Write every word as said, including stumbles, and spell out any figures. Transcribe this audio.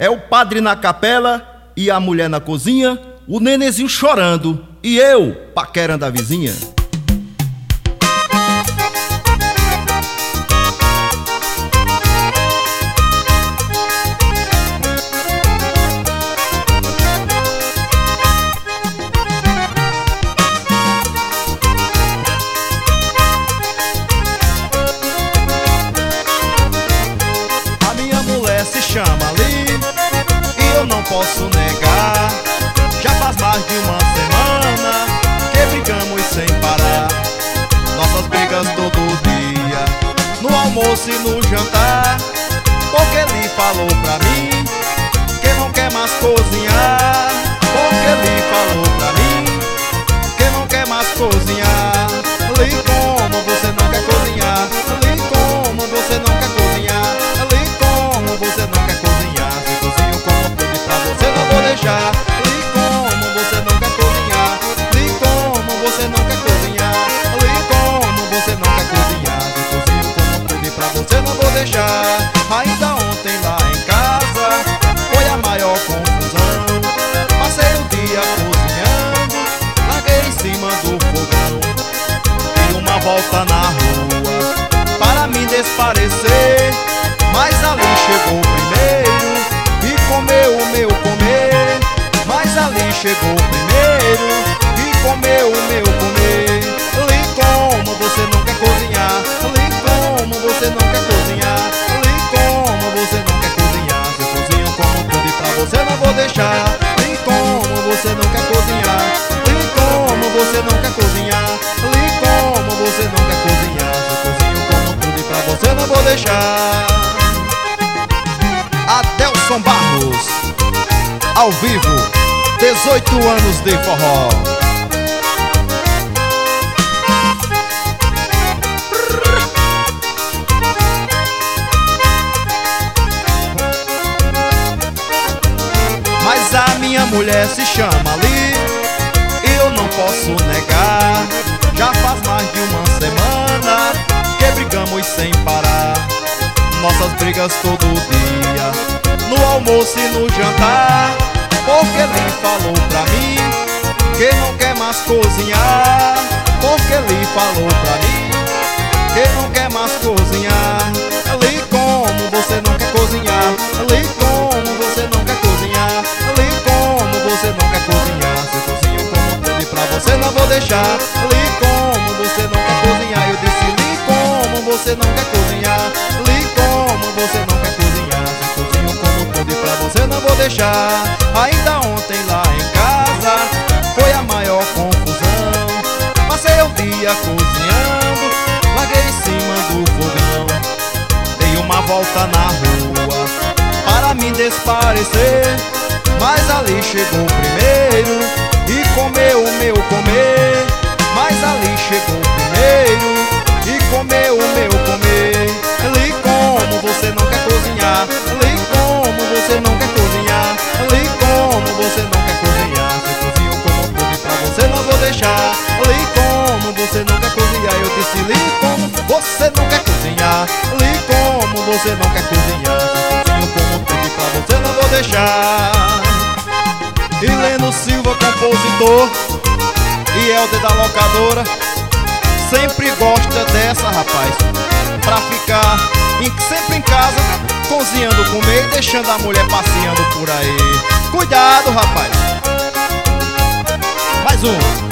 É o padre na capela e a mulher na cozinha, o nenenzinho chorando e eu paquerando a vizinha. A minha mulher se chama ali e eu não posso negar. Já faz mais de uma semana que brigamos sem parar. Nossas brigas todo dia, no almoço e no jantar. Porque ele falou pra mim que não quer mais cozinhar. Porque ele falou pra mim que não quer mais cozinhar. Ali como você não quer cozinhar, ali como você não quer cozinhar, ali como você não quer cozinhar. Se cozinho como tudo e pra você não vou deixar. Ali como você não quer cozinhar, ali como você não quer cozinhar, ali como você não quer cozinhar. Se cozinho como tudo e pra você não vou deixar. Ainda ontem lá em casa foi a maior confusão. Passei o dia cozinhando, larguei em cima do fogão. Dei uma volta na rua para me desparecer, mas ali chegou primeiro e comeu o meu comer. Mas ali chegou primeiro e comeu o meu comer. Ali como você não quer cozinhar, ali como você não quer cozinhar, ali como você não quer cozinhar. Se eu cozinho como tudo e pra você não vou deixar. Ali como você não quer cozinhar, ali como você não quer cozinhar, ali como você não quer cozinhar. Se eu cozinho como tudo e pra você não vou deixar. Adelson Barros, ao vivo, dezoito anos de forró. Mas a minha mulher se chama ali e eu não posso negar. Já faz mais de uma semana que brigamos sem parar. Nossas brigas todo dia, no almoço e no jantar. Porque ele falou pra mim que não quer mais cozinhar. Porque ele falou pra mim que não quer mais cozinhar. Ali como você não quer cozinhar, ali como você não quer cozinhar, ali como você não quer cozinhar. Se eu cozinho como tudo e pra você não vou deixar. Ali como você não quer cozinhar, eu disse ali como você não quer cozinhar, ali como você não quer cozinhar. Se eu cozinho como tudo e pra você não vou deixar. Ainda ontem lá em casa foi a maior confusão. Passei o dia cozinhando, larguei em cima do fogão. Dei uma volta na rua para me desparecer, mas ali chegou primeiro e comeu o meu comer. Mas ali chegou primeiro e comeu o meu comer. Ali como você não quer cozinhar, ali como você não quer cozinhar, ali como você não quer cozinhar. Se cozinho como tudo e pra você não vou deixar. Ali como você não quer cozinhar, eu disse ali como você não quer cozinhar, ali como você não quer cozinhar. Se cozinho como tudo e pra você não vou deixar. E Leno Silva, compositor, e Helder da locadora, sempre gosta dessa, rapaz, pra ficar em, sempre em casa, cozinhando, comer e deixando a mulher passeando por aí. Cuidado, rapaz. Mais um.